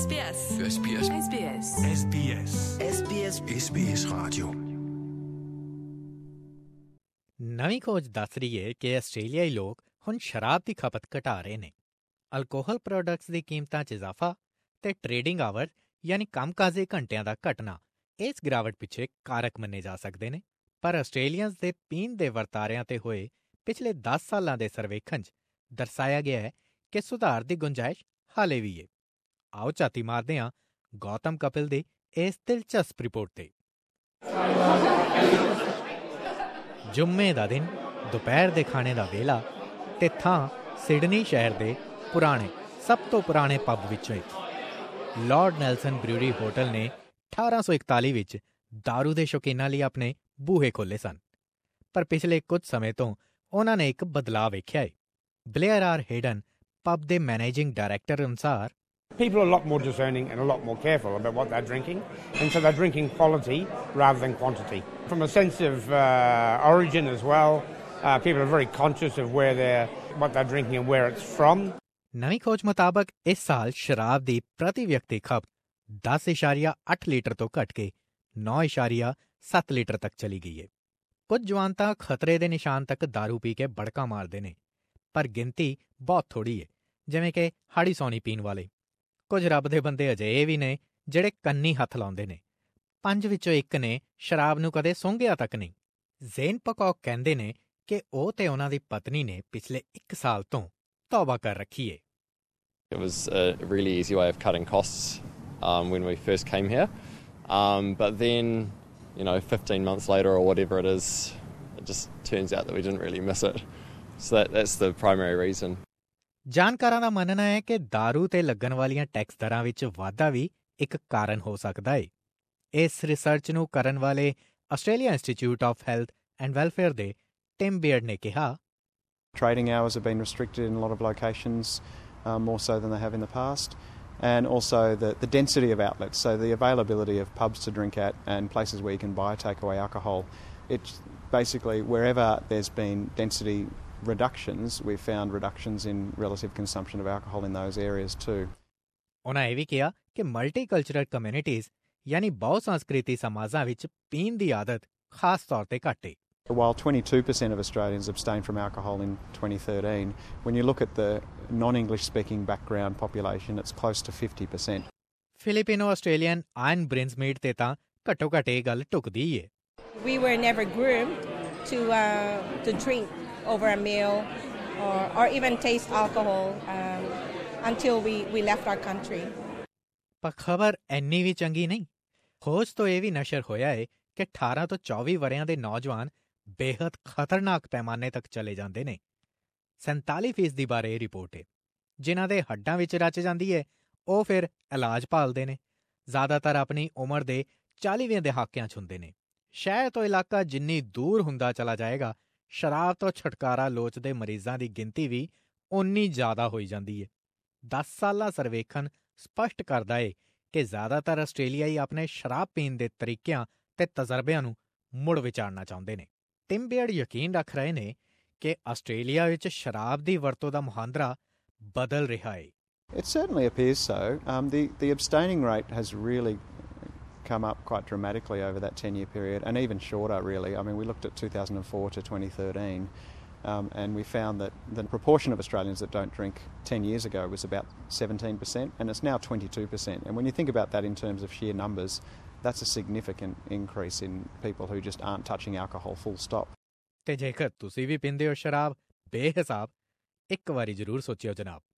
SBS SBS SBS SBS SBS SBS Radio। ਨਵੀਂ ਖੋਜ ਦੱਸ ਰਹੀ ਹੈ ਕਿ ਆਸਟ੍ਰੇਲੀਆਈ ਲੋਕ ਹੁਣ ਸ਼ਰਾਬ ਦੀ ਖਪਤ ਘਟਾ ਰਹੇ ਨੇ। ਅਲਕੋਹਲ ਪ੍ਰੋਡਕਟਸ ਦੀ ਕੀਮਤਾਂ 'ਚ ਇਜ਼ਾਫਾ ਤੇ ਟ੍ਰੇਡਿੰਗ ਆਵਰ ਯਾਨੀ ਕੰਮਕਾਜੀ ਘੰਟਿਆਂ ਦਾ ਘਟਣਾ ਇਸ ਗਿਰਾਵਟ ਪਿੱਛੇ ਕਾਰਕ ਮੰਨੇ ਜਾ ਸਕਦੇ ਨੇ। ਪਰ ਆਸਟ੍ਰੇਲੀਅਨਸ ਦੇ ਪੀਣ ਦੇ ਵਰਤਾਰਿਆਂ ਤੇ ਹੋਏ ਪਿਛਲੇ 10 ਸਾਲਾਂ ਦੇ ਸਰਵੇਖਣ 'ਚ ਦਰਸਾਇਆ ਗਿਆ ਹੈ ਕਿ ਸੁਧਾਰ ਦੀ ਗੁੰਜਾਇਸ਼ ਹਾਲੇ ਵੀ ਹੈ। ਆਓ ਝਾਤੀ ਮਾਰਦੇ ਹਾਂ ਗੌਤਮ ਕਪਿਲ ਦੀ ਇਸ ਦਿਲਚਸਪ ਰਿਪੋਰਟ ਤੇ। ਜੁੰਮੇ ਦਾ ਦਿਨ, ਦੁਪਹਿਰ ਦੇ ਖਾਣੇ ਦਾ ਵੇਲਾ ਤੇ ਥਾਂ ਸਿਡਨੀ ਸ਼ਹਿਰ ਦੇ ਸਭ ਤੋਂ ਪੁਰਾਣੇ ਪੱਬ ਵਿੱਚੋਂ ਇੱਕ। ਲਾਰਡ ਨੈਲਸਨ ਬਰਿਊਰੀ ਹੋਟਲ ਨੇ 1841 ਵਿੱਚ ਦਾਰੂ ਦੇ ਸ਼ੌਕੀਨਾਂ ਲਈ ਆਪਣੇ ਬੂਹੇ ਖੋਲ੍ਹੇ ਸਨ, ਪਰ ਪਿਛਲੇ ਕੁਝ ਸਮੇਂ ਤੋਂ ਉਹਨਾਂ ਨੇ ਇੱਕ ਬਦਲਾਅ ਵੇਖਿਆ ਹੈ। ਬਲੇਅਰ ਆਰ ਹੇਡਨ ਪੱਬ ਦੇ ਮੈਨੇਜਿੰਗ ਡਾਇਰੈਕਟਰ ਅਨੁਸਾਰ people are a lot more discerning and a lot more careful about what they're drinking, and so they're drinking quality rather than quantity. From a sense of origin as well, people are very conscious of what they're drinking and where it's from. ਨਵੀਂ ਖੋਜ ਮੁਤਾਬਕ ਇਸ ਸਾਲ ਸ਼ਰਾਬ ਦੀ ਪ੍ਰਤੀ ਵਿਅਕਤੀ ਖਪਤ 10.8 litre ਤੋਂ ਘਟ ਕੇ 9.7 ਲੀਟਰ ਤੱਕ ਚਲੀ ਗਈ ਹੈ। ਕੁਝ ਜਵਾਨ ਤਾਂ ਖਤਰੇ ਦੇ ਨਿਸ਼ਾਨ ਤੱਕ ਦਾਰੂ ਪੀ ਕੇ ਬੜਕਾ ਮਾਰਦੇ ਨੇ, ਪਰ ਗਿਣਤੀ ਬਹੁਤ ਥੋੜ੍ਹੀ ਹੈ, ਜਿਵੇਂ ਕਿ ਹਾੜੀ ਸੌਣੀ ਪੀਣ ਵਾਲੇ। ਕੁਝ ਰੱਬ ਦੇ ਬੰਦੇ ਅਜਿਹੇ ਵੀ ਨੇ ਜਿਹੜੇ ਕੰਨੀ ਹੱਥ ਲਾਉਂਦੇ ਨੇ। 5 ਵਿੱਚੋਂ ਇੱਕ ਨੇ ਸ਼ਰਾਬ ਨੂੰ ਕਦੇ ਸੁੰਘਿਆ ਤੱਕ ਨਹੀਂ। ਜ਼ੇਨ ਪਕੌਕ ਕਹਿੰਦੇ ਨੇ ਕਿ ਉਹ ਤੇ ਉਹਨਾਂ ਦੀ ਪਤਨੀ ਨੇ ਪਿਛਲੇ 1 ਸਾਲ ਤੋਂ ਤੌਬਾ ਕਰ ਰੱਖੀ ਏ। It was a really easy way of cutting costs when we first came here. But then, 15 months later or whatever it is, it just turns out that we didn't really miss it. So that's the primary reason. ਜਾਣਕਾਰਾਂ ਦਾ ਮੰਨਣਾ ਹੈ ਕਿ ਦਾਰੂ ਤੇ ਲੱਗਣ ਵਾਲੀਆਂ tax ਦਰਾਂ ਵਿੱਚ ਵਾਧਾ ਵੀ ਇੱਕ ਕਾਰਨ ਹੋ ਸਕਦਾ ਹੈ। ਇਸ ਰਿਸਰਚ ਨੂੰ ਕਰਨ ਵਾਲੇ Australia institute of health and welfare ਦੇ ਟਿਮ ਬੀਅਰਡ ਨੇ ਕਿਹਾ, Trading hours have been restricted in a lot of locations, more so than they have in the past, and also the density of outlets, so the availability of pubs to drink at and places where you can buy takeaway alcohol. It's basically wherever there's been density reductions, we've found reductions in relative consumption of alcohol in those areas too. ਉਹਨਾਂ ਇਹ ਵੀ ਕਿਹਾ ਕਿ multicultural communities ਯਾਨੀ ਬਹੁ ਸੰਸਕ੍ਰਿਤੀ ਸਮਾਜਾਂ ਵਿੱਚ ਪੀਣ ਦੀ ਆਦਤ ਖਾਸ ਤੌਰ ਤੇ ਘੱਟ ਹੈ। While 22% of Australians abstained from alcohol in 2013, when you look at the non-English speaking background population, it's close to 50%. Filipino Australian Ian Brinsmead ਤੇ ਤਾਂ ਘੱਟੋ ਘੱਟ ਇਹ ਗੱਲ ਢੁਕਦੀ ਏ। We were never groomed to drink over a meal or even taste alcohol until we left our country. ਪਰ ਖਬਰ ਇੰਨੀ ਵੀ ਚੰਗੀ ਨਹੀਂ। ਖੋਜ ਤੋਂ ਇਹ ਵੀ ਨਸ਼ਰ ਹੋਇਆ ਹੈ ਕਿ 18 ਤੋਂ 24 ਵਰ੍ਹਿਆਂ ਦੇ ਨੌਜਵਾਨ ਬੇਹੱਦ ਖਤਰਨਾਕ ਪੈਮਾਨੇ ਤੱਕ ਚਲੇ ਜਾਂਦੇ ਨੇ। 47% ਦੀ ਬਾਰੇ ਇਹ ਰਿਪੋਰਟ ਹੈ। ਜਿਨ੍ਹਾਂ ਦੇ ਹੱਡਾਂ ਵਿੱਚ ਰਚ ਜਾਂਦੀ ਹੈ ਉਹ ਫਿਰ ਇਲਾਜ ਭਾਲਦੇ ਨੇ। ਜ਼ਿਆਦਾਤਰ ਆਪਣੀ ਉਮਰ ਦੇ 40ਵੇਂ ਦਹਾਕਿਆਂ 'ਚ ਹੁੰਦੇ ਨੇ। ਸ਼ਹਿਰ ਤੋਂ ਇਲਾਕਾ ਜਿੰਨੀ ਦੂਰ ਹੁੰਦਾ ਚਲਾ ਜਾਏਗਾ, ਸ਼ਰਾਬ ਤੋਂ ਛੁਟਕਾਰਾ ਲੋਚਦੇ ਮਰੀਜ਼ਾਂ ਦੀ ਗਿਣਤੀ ਵੀ ਓਨੀ ਜ਼ਿਆਦਾ ਹੋਈ ਜਾਂਦੀ ਹੈ। 10 ਸਾਲਾ ਸਰਵੇਖਣ ਸਪਸ਼ਟ ਕਰਦਾ ਏ ਕਿ ਜ਼ਿਆਦਾਤਰ ਆਸਟ੍ਰੇਲੀਆਈ ਆਪਣੇ ਸ਼ਰਾਬ ਪੀਣ ਦੇ ਤਰੀਕਿਆਂ ਤੇ ਤਜਰਬਿਆਂ ਨੂੰ ਮੁੜ ਵਿਚਾਰਨਾ ਚਾਹੁੰਦੇ ਨੇ। ਟਿਮ ਬੀਅਰਡ ਯਕੀਨ ਰੱਖ ਰਹੇ ਨੇ ਕਿ ਆਸਟ੍ਰੇਲੀਆ ਵਿੱਚ ਸ਼ਰਾਬ ਦੀ ਵਰਤੋਂ ਦਾ ਮੁਹਾਂਦਰਾ ਬਦਲ ਰਿਹਾ ਏ। It certainly appears so. The abstaining rate has really come up quite dramatically over that 10-year period, and even shorter really. I mean, we looked at 2004 to 2013 and we found that the proportion of Australians that don't drink 10 years ago was about 17%, and it's now 22%. And when you think about that in terms of sheer numbers, that's a significant increase in people who just aren't touching alcohol, full stop. ਤੇ ਜੇਕਰ ਤੁਸੀਂ ਵੀ ਪੀਂਦੇ ਹੋ ਸ਼ਰਾਬ ਬੇਹਿਸਾਬ, ਇੱਕ ਵਾਰੀ ਜ਼ਰੂਰ ਸੋਚਿਓ ਜਨਾਬ।